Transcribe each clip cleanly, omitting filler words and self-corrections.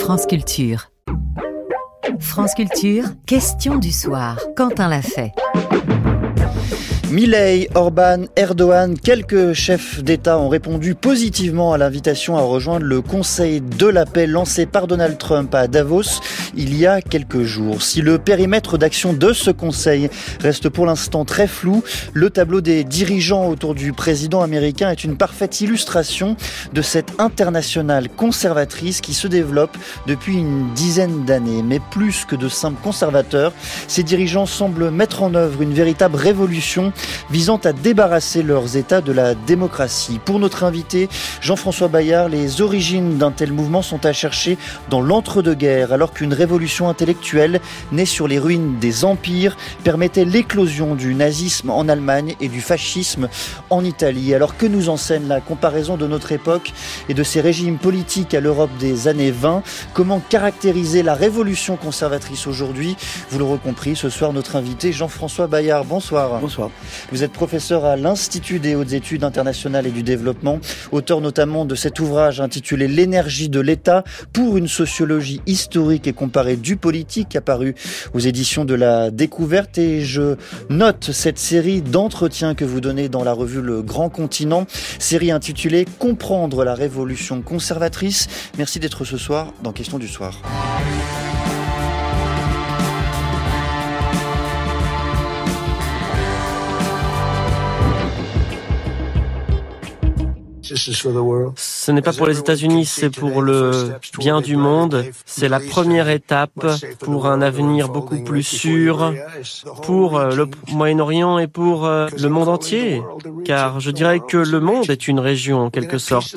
France Culture. France Culture, question du soir. Quentin l'a fait. Milei, Orban, Erdogan, quelques chefs d'État ont répondu positivement à l'invitation à rejoindre le Conseil de la paix lancé par Donald Trump à Davos il y a quelques jours. Si le périmètre d'action de ce Conseil reste pour l'instant très flou, le tableau des dirigeants autour du président américain est une parfaite illustration de cette internationale conservatrice qui se développe depuis une dizaine d'années. Mais plus que de simples conservateurs, ces dirigeants semblent mettre en œuvre une véritable révolution visant à débarrasser leurs États de la démocratie. Pour notre invité, Jean-François Bayard, les origines d'un tel mouvement sont à chercher dans l'entre-deux-guerres, alors qu'une révolution intellectuelle née sur les ruines des empires permettait l'éclosion du nazisme en Allemagne et du fascisme en Italie. Alors que nous enseigne la comparaison de notre époque et de ces régimes politiques à l'Europe des années 20 ? Comment caractériser la révolution conservatrice aujourd'hui ? Vous l'aurez compris, ce soir, notre invité, Jean-François Bayard. Bonsoir. Bonsoir. Vous êtes professeur à l'Institut des hautes études internationales et du développement, auteur notamment de cet ouvrage intitulé « L'énergie de l'État pour une sociologie historique et comparée du politique » apparu aux éditions de la Découverte. Et je note cette série d'entretiens que vous donnez dans la revue Le Grand Continent, série intitulée « Comprendre la révolution conservatrice ». Merci d'être ce soir dans Question du soir. Ce n'est pas pour les États-Unis, c'est pour le bien du monde. C'est la première étape pour un avenir beaucoup plus sûr pour le Moyen-Orient et pour le monde entier. Car je dirais que le monde est une région en quelque sorte.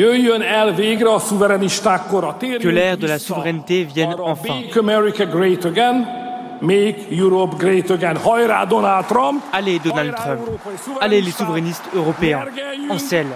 Que l'ère de la souveraineté vienne enfin. Make Europe great again. Donald Trump. Allez Donald Trump. Allez les souverainistes européens. En selle.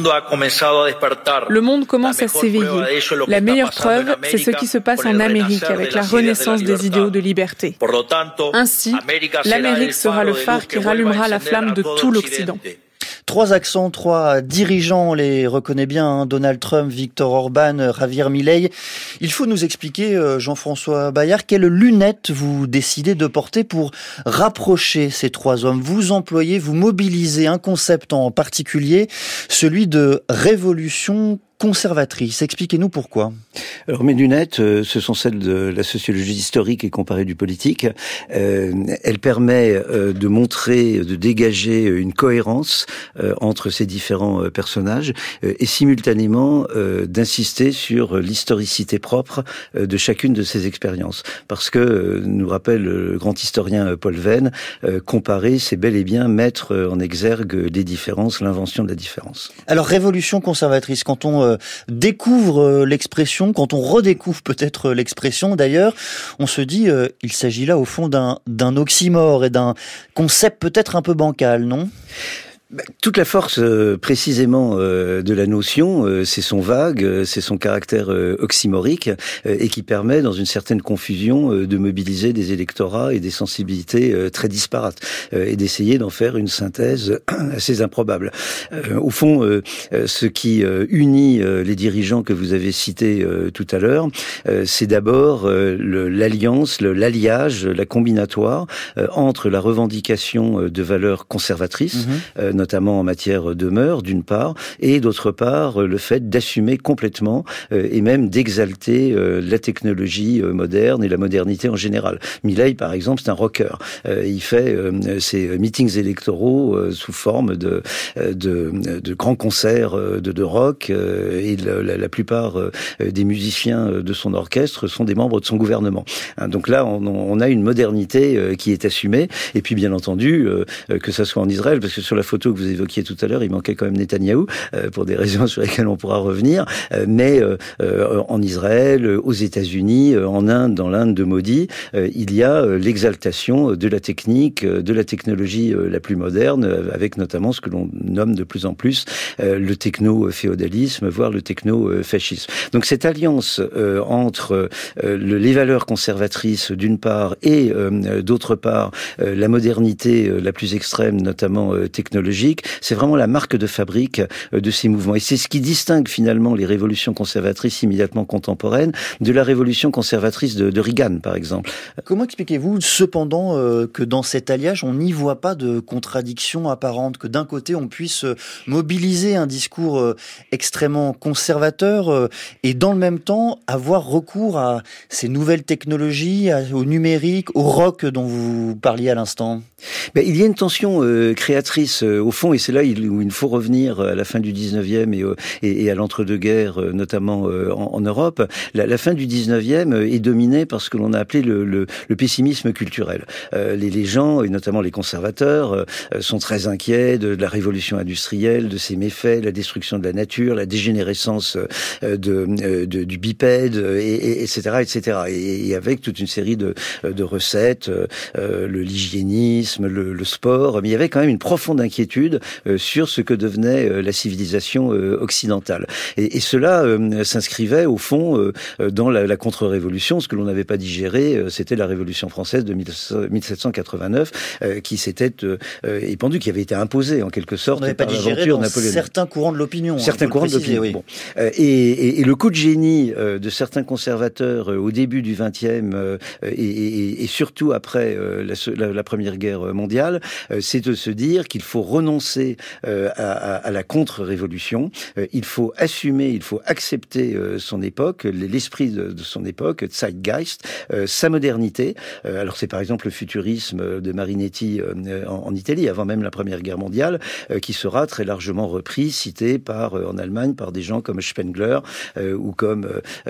Le monde commence à s'éveiller. La meilleure preuve, c'est ce qui se passe en Amérique avec la renaissance des idéaux de liberté. Ainsi, l'Amérique sera le phare qui rallumera la flamme de tout l'Occident. Trois accents, trois dirigeants, on les reconnaît bien, Donald Trump, Viktor Orban, Javier Milei. Il faut nous expliquer, Jean-François Bayard, quelles lunettes vous décidez de porter pour rapprocher ces trois hommes. Vous employez, vous mobilisez un concept en particulier, celui de révolution conservatrice. Expliquez-nous pourquoi. Alors mes lunettes, ce sont celles de la sociologie historique et comparée du politique. Elle permet de montrer, de dégager une cohérence entre ces différents personnages et simultanément d'insister sur l'historicité propre de chacune de ces expériences. Parce que, nous rappelle le grand historien Paul Venn, comparer, c'est bel et bien mettre en exergue les différences, l'invention de la différence. Alors révolution conservatrice, quand on découvre l'expression, quand on redécouvre peut-être l'expression d'ailleurs, on se dit il s'agit là au fond d'un oxymore et d'un concept peut-être un peu bancal, non ? Toute la force précisément de la notion, c'est son vague, c'est son caractère oxymorique et qui permet dans une certaine confusion de mobiliser des électorats et des sensibilités très disparates et d'essayer d'en faire une synthèse assez improbable. Au fond, ce qui unit les dirigeants que vous avez cités tout à l'heure, c'est d'abord l'alliance, l'alliage, la combinatoire entre la revendication de valeurs conservatrices, notamment en matière de mœurs, d'une part, et d'autre part, le fait d'assumer complètement et même d'exalter la technologie moderne et la modernité en général. Milei, par exemple, c'est un rocker. Il fait ses meetings électoraux sous forme de grands concerts de rock et la plupart des musiciens de son orchestre sont des membres de son gouvernement. Donc là, on a une modernité qui est assumée. Et puis, bien entendu, que ça soit en Israël, parce que sur la photo que vous évoquiez tout à l'heure, il manquait quand même Netanyahou, pour des raisons sur lesquelles on pourra revenir, mais en Israël, aux États-Unis, en Inde, dans l'Inde de Modi, il y a l'exaltation de la technique, de la technologie la plus moderne, avec notamment ce que l'on nomme de plus en plus le techno-féodalisme, voire le techno-fascisme. Donc cette alliance entre les valeurs conservatrices d'une part et d'autre part la modernité la plus extrême, notamment technologique, technologique. C'est vraiment la marque de fabrique de ces mouvements. Et c'est ce qui distingue finalement les révolutions conservatrices immédiatement contemporaines de la révolution conservatrice de Reagan, par exemple. Comment expliquez-vous cependant que dans cet alliage, on n'y voit pas de contradiction apparente, que d'un côté on puisse mobiliser un discours extrêmement conservateur et dans le même temps avoir recours à ces nouvelles technologies, au numérique, au rock dont vous parliez à l'instant? Il y a une tension créatrice au fond, et c'est là où il faut revenir à la fin du 19e et à l'entre-deux-guerres, notamment en Europe. La fin du 19e est dominée par ce que l'on a appelé le pessimisme culturel. Les gens, et notamment les conservateurs, sont très inquiets de la révolution industrielle, de ses méfaits, la destruction de la nature, la dégénérescence du bipède, etc., etc. Et avec toute une série de recettes, l'hygiénisme, le sport, mais il y avait quand même une profonde inquiétude sur ce que devenait la civilisation occidentale. Et cela s'inscrivait au fond dans la contre-révolution. Ce que l'on n'avait pas digéré, c'était la Révolution française de 1789 qui s'était épandue, qui avait été imposée en quelque sorte par l'aventure napoléonienne. Certains courants de l'opinion. Certains courants de l'opinion. Oui. Bon. Et le coup de génie de certains conservateurs au début du XXe et surtout après la Première Guerre mondiale, c'est de se dire qu'il faut renoncer à la contre-révolution. Il faut assumer, il faut accepter son époque, l'esprit de son époque, Zeitgeist, sa modernité. Alors c'est par exemple le futurisme de Marinetti en Italie, avant même la Première Guerre mondiale, qui sera très largement repris, cité en Allemagne par des gens comme Spengler ou comme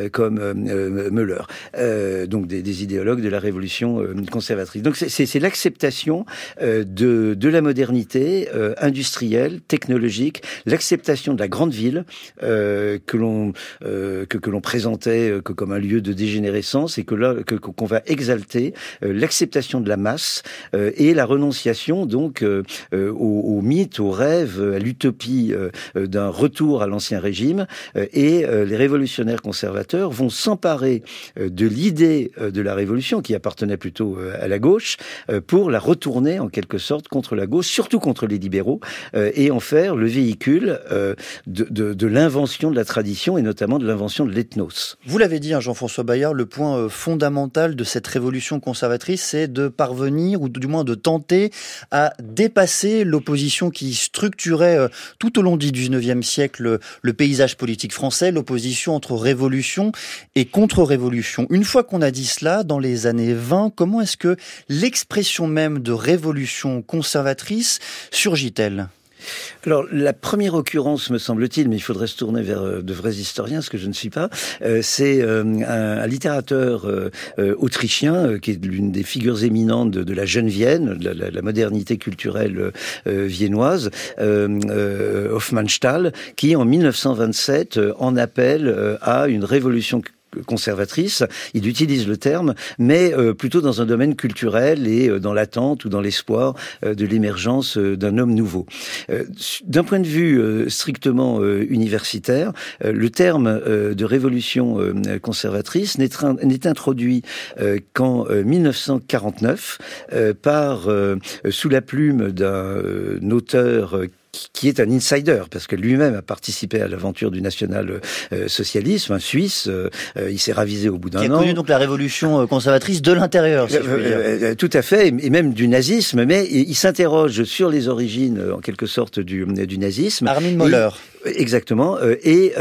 Müller, donc des idéologues de la révolution conservatrice. Donc c'est l'acceptation de la modernité industrielle, technologique, l'acceptation de la grande ville que l'on présentait comme un lieu de dégénérescence et qu'on va exalter, l'acceptation de la masse et la renonciation donc au mythe, au rêve, à l'utopie d'un retour à l'ancien régime. Et les révolutionnaires conservateurs vont s'emparer de l'idée de la révolution qui appartenait plutôt à la gauche pour la retourner en quelque sorte contre la gauche, surtout contre les libéraux, et en faire le véhicule de l'invention de la tradition et notamment de l'invention de l'ethnos. Vous l'avez dit, Jean-François Bayard, le point fondamental de cette révolution conservatrice, c'est de parvenir, ou du moins de tenter à dépasser l'opposition qui structurait tout au long du XIXe siècle le paysage politique français, l'opposition entre révolution et contre-révolution. Une fois qu'on a dit cela, dans les années 20, comment est-ce que l'expression même de révolution conservatrice surgit-elle ? Alors, la première occurrence, me semble-t-il, mais il faudrait se tourner vers de vrais historiens, ce que je ne suis pas, c'est un littérateur autrichien, qui est l'une des figures éminentes de la jeune Vienne, de la modernité culturelle viennoise, Hofmannsthal, qui, en 1927, en appelle à une révolution conservatrice, il utilise le terme, mais plutôt dans un domaine culturel et dans l'attente ou dans l'espoir de l'émergence d'un homme nouveau. D'un point de vue strictement universitaire, le terme de révolution conservatrice n'est introduit qu'en 1949 sous la plume d'un auteur qui est un insider, parce que lui-même a participé à l'aventure du national-socialisme, un Suisse, il s'est ravisé au bout d'un an. Qui a connu donc la révolution conservatrice de l'intérieur, si je puis dire. Tout à fait, et même du nazisme, mais il s'interroge sur les origines, en quelque sorte, du nazisme. Armin Möller. Exactement, et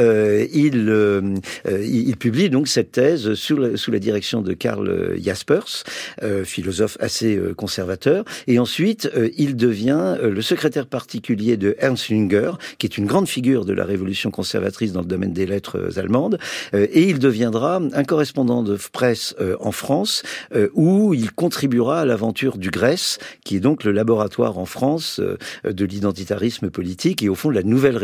il publie donc cette thèse sous la direction de Karl Jaspers, philosophe assez conservateur, et ensuite il devient le secrétaire particulier de Ernst Jünger, qui est une grande figure de la révolution conservatrice dans le domaine des lettres allemandes, et il deviendra un correspondant de presse en France, où il contribuera à l'aventure du GRES, qui est donc le laboratoire en France de l'identitarisme politique et au fond de la nouvelle révolution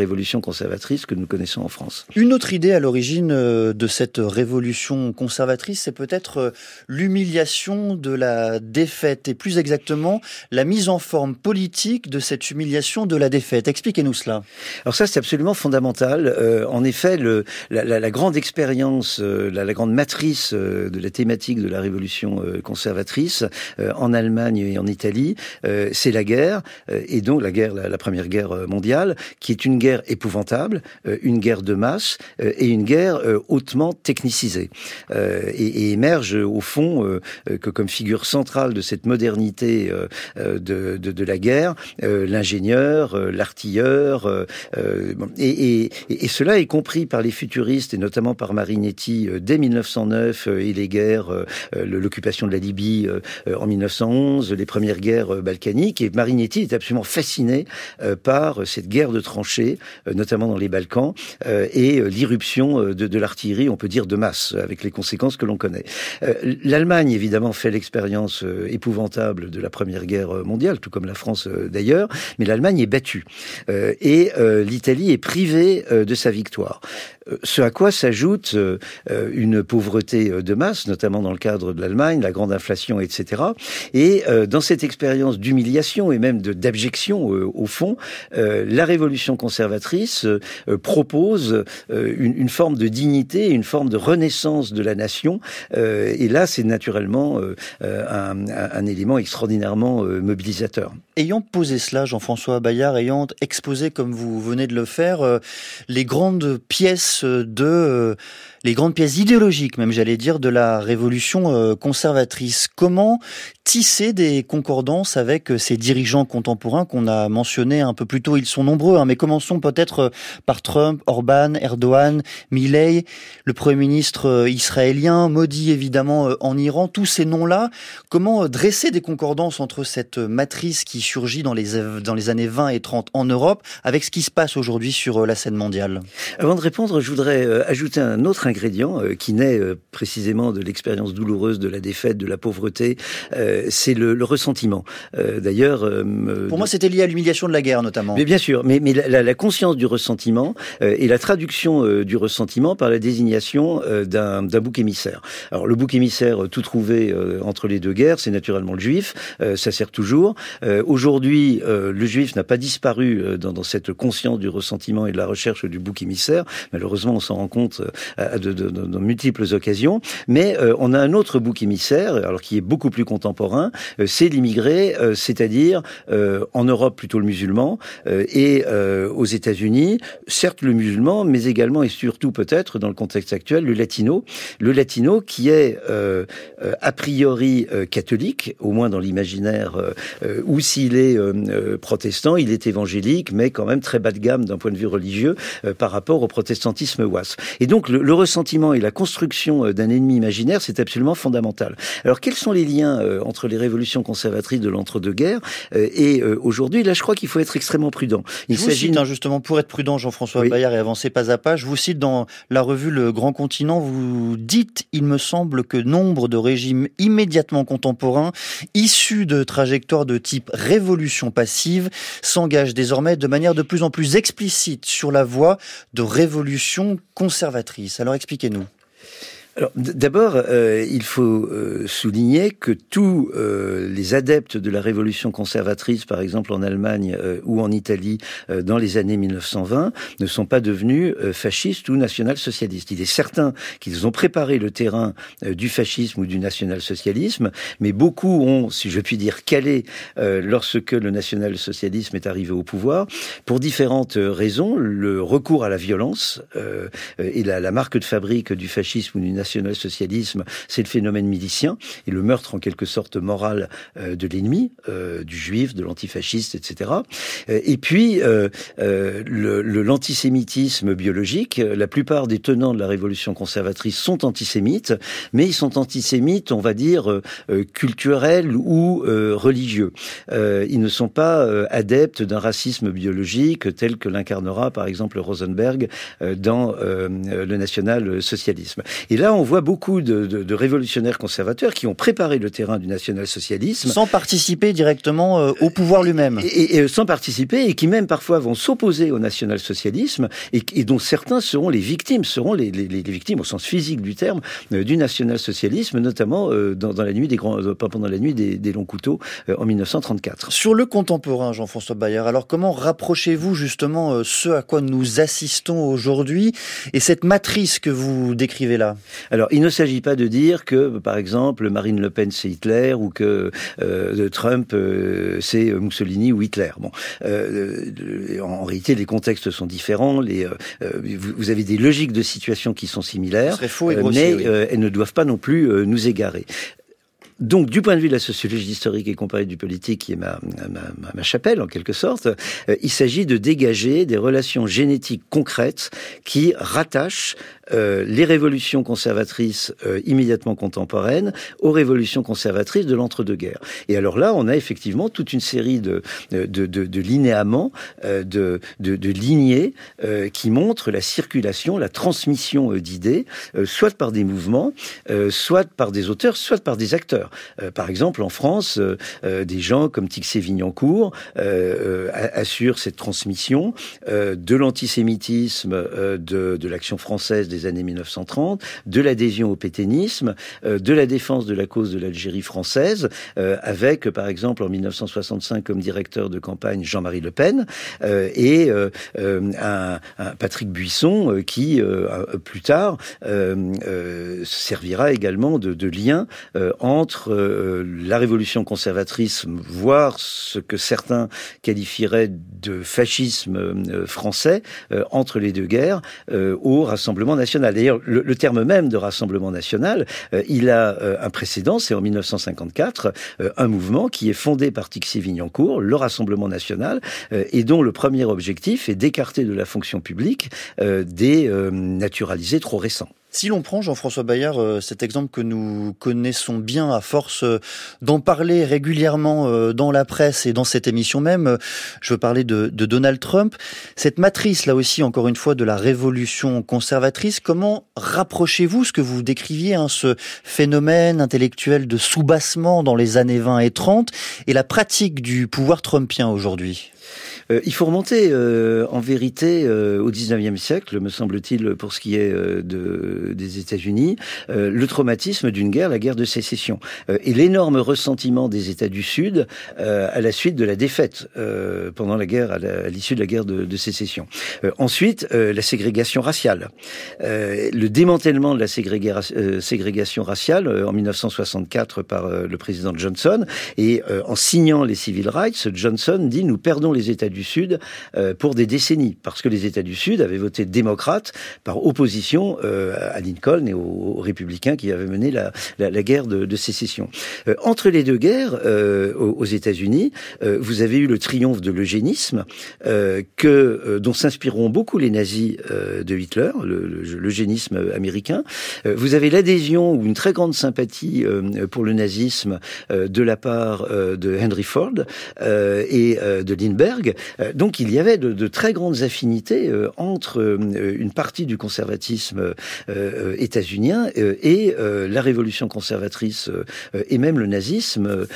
conservatrice que nous connaissons en France. Une autre idée à l'origine de cette révolution conservatrice, c'est peut-être l'humiliation de la défaite, et plus exactement la mise en forme politique de cette humiliation de la défaite. Expliquez-nous cela. Alors ça, c'est absolument fondamental. En effet, la grande expérience, la grande matrice de la thématique de la révolution conservatrice en Allemagne et en Italie, c'est la guerre, et donc la Première Guerre mondiale, qui est une guerre épouvantable, une guerre de masse et une guerre hautement technicisée, et émerge au fond que comme figure centrale de cette modernité de la guerre, l'ingénieur, l'artilleur, et cela est compris par les futuristes et notamment par Marinetti dès 1909 et les guerres, l'occupation de la Libye en 1911, les premières guerres balkaniques, et Marinetti est absolument fasciné par cette guerre de tranchées, notamment dans les Balkans, et l'irruption de l'artillerie, on peut dire de masse, avec les conséquences que l'on connaît. L'Allemagne, évidemment, fait l'expérience épouvantable de la Première Guerre mondiale, tout comme la France d'ailleurs, mais l'Allemagne est battue. Et l'Italie est privée de sa victoire. Ce à quoi s'ajoute une pauvreté de masse, notamment dans le cadre de l'Allemagne, la grande inflation, etc. Et dans cette expérience d'humiliation et même d'abjection, au fond, la révolution conservatrice propose une forme de dignité, une forme de renaissance de la nation. Et là, c'est naturellement un élément extraordinairement mobilisateur. Ayant posé cela, Jean-François Bayard, ayant exposé, comme vous venez de le faire, les grandes pièces les grandes pièces idéologiques, même j'allais dire, de la révolution conservatrice. Comment tisser des concordances avec ces dirigeants contemporains qu'on a mentionnés un peu plus tôt? Ils sont nombreux, mais commençons peut-être par Trump, Orban, Erdogan, Milei, le Premier ministre israélien, Modi évidemment en Iran, tous ces noms-là. Comment dresser des concordances entre cette matrice qui surgit dans les années 20 et 30 en Europe avec ce qui se passe aujourd'hui sur la scène mondiale? Avant de répondre, je voudrais ajouter un autre ingrédient qui naît précisément de l'expérience douloureuse de la défaite, de la pauvreté, c'est le ressentiment. D'ailleurs... Pour moi, c'était lié à l'humiliation de la guerre, notamment. Mais bien sûr, mais la conscience du ressentiment et la traduction du ressentiment par la désignation d'un bouc émissaire. Alors, le bouc émissaire tout trouvé entre les deux guerres, c'est naturellement le juif, ça sert toujours. Aujourd'hui, le juif n'a pas disparu dans cette conscience du ressentiment et de la recherche du bouc émissaire. Malheureusement, on s'en rend compte dans multiples occasions. Mais on a un autre bouc émissaire, alors qui est beaucoup plus contemporain, c'est l'immigré, c'est-à-dire en Europe plutôt le musulman, et aux États-Unis, certes le musulman, mais également et surtout peut-être dans le contexte actuel, le latino qui est a priori catholique, au moins dans l'imaginaire, ou s'il est protestant, il est évangélique, mais quand même très bas de gamme d'un point de vue religieux par rapport au protestantisme WASP. Et donc le ressentiment et la construction d'un ennemi imaginaire, c'est absolument fondamental. Alors quels sont les liens entre les révolutions conservatrices de l'entre-deux-guerres et aujourd'hui? Là, je crois qu'il faut être extrêmement prudent. Il s'agit justement, pour être prudent, Jean-François Bayard, et avancer pas à pas, je vous cite dans la revue Le Grand Continent, vous dites « Il me semble que nombre de régimes immédiatement contemporains, issus de trajectoires de type révolution passive, s'engagent désormais de manière de plus en plus explicite sur la voie de révolution conservatrice ». Alors expliquez-nous. Alors, d'abord, il faut souligner que tous les adeptes de la révolution conservatrice, par exemple en Allemagne ou en Italie, dans les années 1920, ne sont pas devenus fascistes ou national-socialistes. Il est certain qu'ils ont préparé le terrain du fascisme ou du national-socialisme, mais beaucoup ont, si je puis dire, calé lorsque le national-socialisme est arrivé au pouvoir, pour différentes raisons. Le recours à la violence est la marque de fabrique du fascisme ou du national-socialisme, c'est le phénomène milicien et le meurtre en quelque sorte moral de l'ennemi, du juif, de l'antifasciste, etc. Et puis l'antisémitisme biologique. La plupart des tenants de la révolution conservatrice sont antisémites, mais ils sont antisémites, on va dire, culturels ou religieux. Ils ne sont pas adeptes d'un racisme biologique tel que l'incarnera par exemple Rosenberg dans le national-socialisme. Et là, on voit beaucoup de révolutionnaires conservateurs qui ont préparé le terrain du national-socialisme. Sans participer directement au pouvoir lui-même. Et sans participer, et qui même parfois vont s'opposer au national-socialisme, et dont certains seront les victimes au sens physique du terme, du national-socialisme, notamment pendant la nuit des longs couteaux en 1934. Sur le contemporain, Jean-François Bayard, alors comment rapprochez-vous justement ce à quoi nous assistons aujourd'hui et cette matrice que vous décrivez là? Alors, il ne s'agit pas de dire que, par exemple, Marine Le Pen c'est Hitler ou que Trump c'est Mussolini ou Hitler. Bon, en réalité, les contextes sont différents. Vous avez des logiques de situation qui sont similaires, ce serait faux et grossier, mais elles ne doivent pas non plus nous égarer. Donc, du point de vue de la sociologie historique et comparée du politique, qui est ma chapelle, en quelque sorte, il s'agit de dégager des relations génétiques concrètes qui rattachent les révolutions conservatrices immédiatement contemporaines aux révolutions conservatrices de l'entre-deux-guerres. Et alors là, on a effectivement toute une série de linéaments, de lignées qui montrent la circulation, la transmission d'idées, soit par des mouvements, soit par des auteurs, soit par des acteurs. Par exemple, en France, des gens comme Tixier-Vignancourt assurent cette transmission de l'antisémitisme, de l'action française des années 1930, de l'adhésion au pétainisme, de la défense de la cause de l'Algérie française, avec, par exemple, en 1965, comme directeur de campagne, Jean-Marie Le Pen, et un Patrick Buisson qui, plus tard, servira également de lien entre la révolution conservatrice, voire ce que certains qualifieraient de fascisme français, entre les deux guerres, au Rassemblement national. D'ailleurs, le terme même de Rassemblement national, il a un précédent, c'est en 1954, un mouvement qui est fondé par Tixier-Vignancourt, le Rassemblement national, et dont le premier objectif est d'écarter de la fonction publique des naturalisés trop récents. Si l'on prend, Jean-François Bayard, cet exemple que nous connaissons bien à force d'en parler régulièrement dans la presse et dans cette émission même, je veux parler de Donald Trump, cette matrice là aussi encore une fois de la révolution conservatrice, comment rapprochez-vous ce que vous décriviez, ce phénomène intellectuel de soubassement dans les années 20 et 30 et la pratique du pouvoir trumpien aujourd'hui ? Il faut remonter en vérité au 19e siècle, me semble-t-il, pour ce qui est des États-Unis, le traumatisme d'une guerre, la guerre de sécession, et l'énorme ressentiment des États du Sud à la suite de la défaite pendant la guerre, à l'issue de la guerre de sécession. Ensuite, la ségrégation raciale, le démantèlement de la ségrégation raciale en 1964 par le président Johnson, et en signant les Civil Rights, Johnson dit: nous perdons les États du Sud pour des décennies, parce que les États du Sud avaient voté démocrate par opposition à Lincoln et aux républicains qui avaient mené la guerre de sécession. Entre les deux guerres, aux États-Unis, vous avez eu le triomphe de l'eugénisme, dont s'inspireront beaucoup les nazis de Hitler, l'eugénisme américain. Vous avez l'adhésion ou une très grande sympathie pour le nazisme de la part de Henry Ford et de Lindbergh. Donc il y avait de très grandes affinités entre une partie du conservatisme états-unien et la révolution conservatrice et même le nazisme.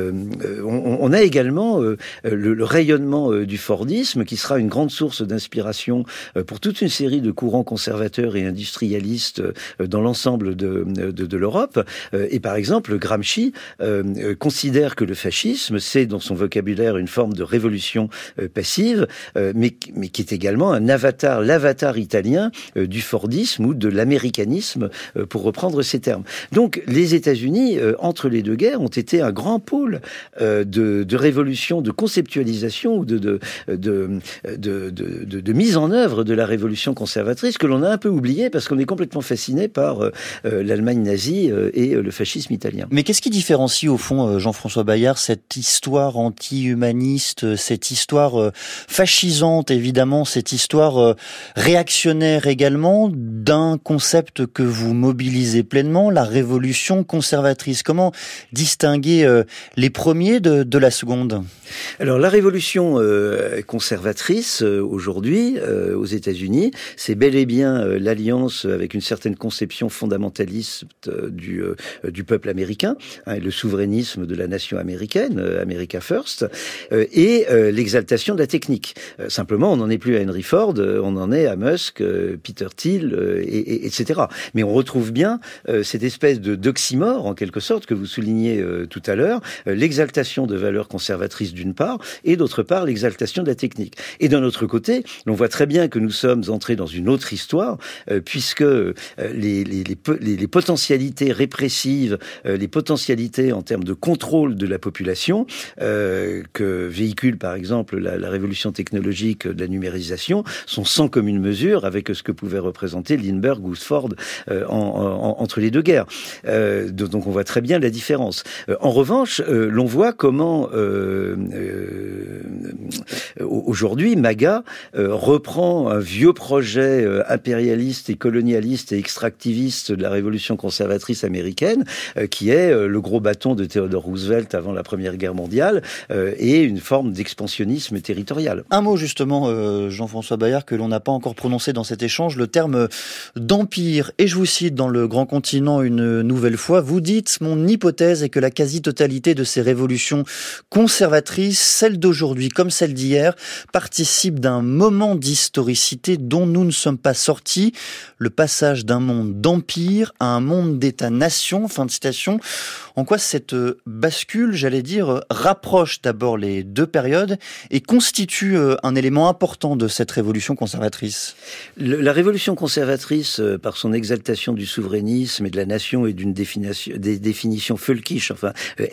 On a également le rayonnement du Fordisme qui sera une grande source d'inspiration pour toute une série de courants conservateurs et industrialistes dans l'ensemble de l'Europe. Et par exemple, Gramsci considère que le fascisme, c'est dans son vocabulaire une forme de révolution passive, mais qui est également l'avatar italien du Fordisme ou de l'américanisme, pour reprendre ces termes. Donc, les États-Unis, entre les deux guerres, ont été un grand pôle de révolution, de conceptualisation ou de mise en œuvre de la révolution conservatrice que l'on a un peu oublié parce qu'on est complètement fasciné par l'Allemagne nazie et le fascisme italien. Mais qu'est-ce qui différencie au fond, Jean-François Bayard, cette histoire anti-humaniste, cette histoire histoire fascisante, évidemment, cette histoire réactionnaire également, d'un concept que vous mobilisez pleinement, la révolution conservatrice. Comment distinguer les premiers de la seconde ? Alors la révolution conservatrice aujourd'hui aux États-Unis, c'est bel et bien l'alliance avec une certaine conception fondamentaliste du peuple américain, le souverainisme de la nation américaine, America First, et l'exaltation de la technique. Simplement, on n'en est plus à Henry Ford, on en est à Musk, Peter Thiel, etc. Mais on retrouve bien cette espèce d'oxymore, en quelque sorte, que vous soulignez tout à l'heure, l'exaltation de valeurs conservatrices d'une part, et d'autre part, l'exaltation de la technique. Et d'un autre côté, on voit très bien que nous sommes entrés dans une autre histoire, puisque les potentialités répressives, les potentialités en termes de contrôle de la population, que véhicule par exemple la révolution technologique de la numérisation, sont sans commune mesure avec ce que pouvait représenter Lindbergh ou Ford entre les deux guerres. Donc on voit très bien la différence. En revanche, l'on voit comment aujourd'hui MAGA reprend un vieux projet impérialiste et colonialiste et extractiviste de la révolution conservatrice américaine, qui est le gros bâton de Theodore Roosevelt avant la Première Guerre mondiale, et une forme d'expansionnisme territorial. Un mot justement, Jean-François Bayard, que l'on n'a pas encore prononcé dans cet échange, le terme d'empire. Et je vous cite dans Le Grand Continent une nouvelle fois, vous dites « Mon hypothèse est que la quasi-totalité de ces révolutions conservatrices, celles d'aujourd'hui comme celles d'hier, participent d'un moment d'historicité dont nous ne sommes pas sortis, le passage d'un monde d'empire à un monde d'État-nation ». Fin de citation. En quoi cette bascule, j'allais dire, rapproche d'abord les deux périodes et constitue un élément important de cette révolution conservatrice ? La révolution conservatrice, par son exaltation du souverainisme et de la nation et d'une définition völkisch, enfin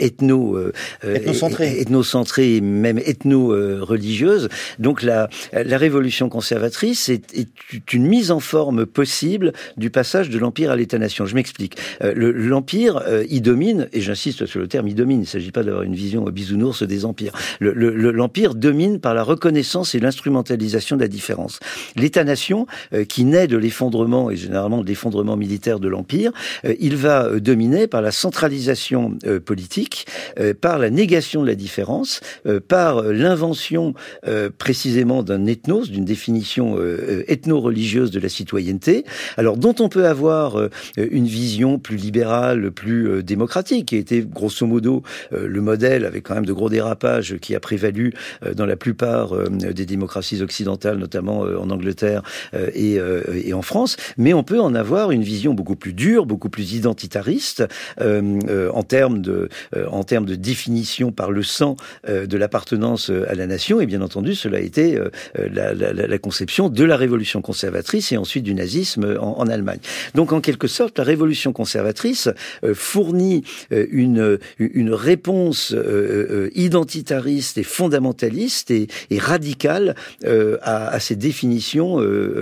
ethnocentrée, même ethno-religieuse. Donc la révolution conservatrice est une mise en forme possible du passage de l'empire à l'État-nation. Je m'explique. L'empire, il domine, et j'insiste sur le terme, il domine. Il ne s'agit pas d'avoir une vision bisounours des empires. L'empire domine par la reconnaissance et l'instrumentalisation de la différence. L'État-nation, qui naît de l'effondrement, et généralement de l'effondrement militaire de l'empire, il va dominer par la centralisation politique, par la négation de la différence, par l'invention précisément d'un ethnos, d'une définition ethno-religieuse de la citoyenneté, alors dont on peut avoir une vision plus libérale, plus démocratique, qui a été grosso modo le modèle, avec quand même de gros dérapages, qui a prévalu dans la plupart des démocraties occidentales, notamment en Angleterre et en France, mais on peut en avoir une vision beaucoup plus dure, beaucoup plus identitariste, en termes de définition par le sang de l'appartenance à la nation, et bien entendu, cela a été la conception de la révolution conservatrice et ensuite du nazisme en Allemagne. Donc, en quelque sorte, la révolution conservatrice fournit une réponse identitariste et fondamentaliste et radicale à ces définitions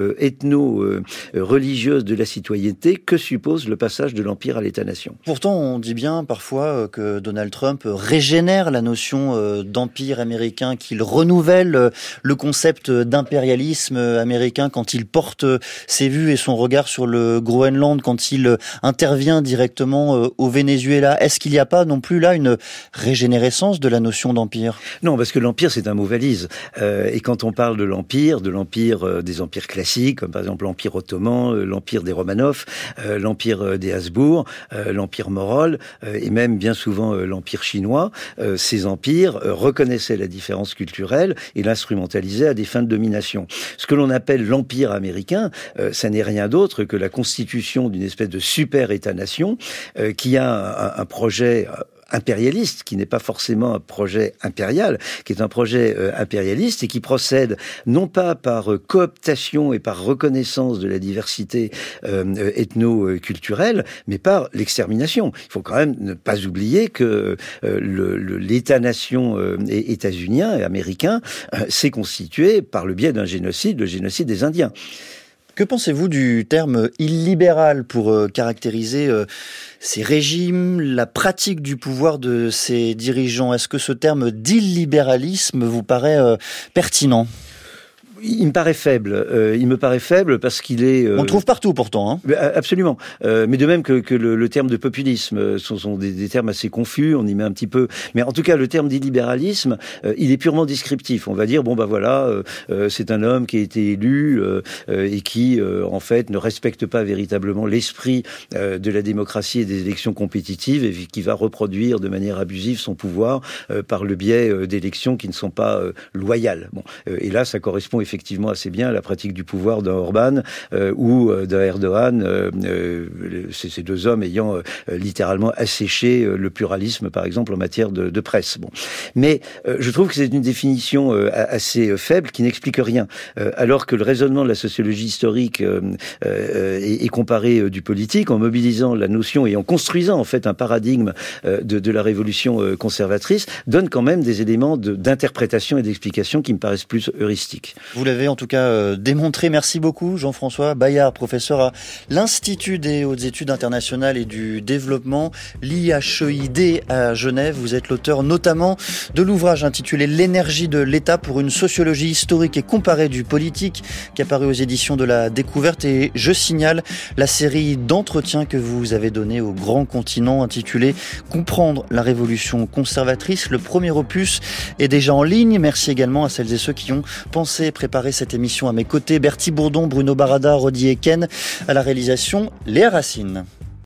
ethno-religieuses de la citoyenneté que suppose le passage de l'empire à l'État-nation. Pourtant, on dit bien parfois que Donald Trump régénère la notion d'empire américain, qu'il renouvelle le concept d'impérialisme américain quand il porte ses vues et son regard sur le Groenland, quand il intervient directement au Venezuela. Est-ce qu'il n'y a pas non plus là une régénérescence de la notion d'empire ? Non, parce que l'empire, c'est un mot valise. Et quand on parle de l'empire des empires classiques, comme par exemple l'empire ottoman, l'empire des Romanov, l'empire des Habsbourg, l'empire Morol, et même bien souvent l'empire chinois, ces empires reconnaissaient la différence culturelle et l'instrumentalisaient à des fins de domination. Ce que l'on appelle l'empire américain, ça n'est rien d'autre que la constitution d'une espèce de super-État-nation qui a un projet impérialiste, qui n'est pas forcément un projet impérial, qui est un projet impérialiste et qui procède non pas par cooptation et par reconnaissance de la diversité ethno-culturelle, mais par l'extermination. Il faut quand même ne pas oublier que l'État-nation états-unien et américain s'est constitué par le biais d'un génocide, le génocide des Indiens. Que pensez-vous du terme illibéral pour caractériser ces régimes, la pratique du pouvoir de ces dirigeants? Est-ce que ce terme d'illibéralisme vous paraît pertinent ? Il me paraît faible. Il me paraît faible parce qu'il est... On le trouve partout pourtant. Hein. Absolument. Mais de même que le terme de populisme sont des termes assez confus. On y met un petit peu. Mais en tout cas, le terme d'illibéralisme, il est purement descriptif. On va dire c'est un homme qui a été élu et qui en fait ne respecte pas véritablement l'esprit de la démocratie et des élections compétitives et qui va reproduire de manière abusive son pouvoir par le biais d'élections qui ne sont pas loyales. Et là, ça correspond effectivement assez bien à la pratique du pouvoir d'un Orban ou d'un Erdogan, ces deux hommes ayant littéralement asséché le pluralisme, par exemple, en matière de presse. Mais je trouve que c'est une définition assez faible qui n'explique rien, alors que le raisonnement de la sociologie historique est comparé du politique en mobilisant la notion et en construisant en fait un paradigme de la révolution conservatrice, donne quand même des éléments d'interprétation et d'explication qui me paraissent plus heuristiques. Vous l'avez en tout cas démontré. Merci beaucoup Jean-François Bayard, professeur à l'Institut des hautes études internationales et du développement, l'IHEID à Genève. Vous êtes l'auteur notamment de l'ouvrage intitulé « L'énergie de l'État pour une sociologie historique et comparée du politique » qui est paru aux éditions de la Découverte. Et je signale la série d'entretiens que vous avez donné au Grand Continent intitulé « Comprendre la révolution conservatrice ». Le premier opus est déjà en ligne. Merci également à celles et ceux qui ont pensé et préparé cette émission à mes côtés. Bertie Bourdon, Bruno Barada, Rodi Eken, à la réalisation Léa Racine.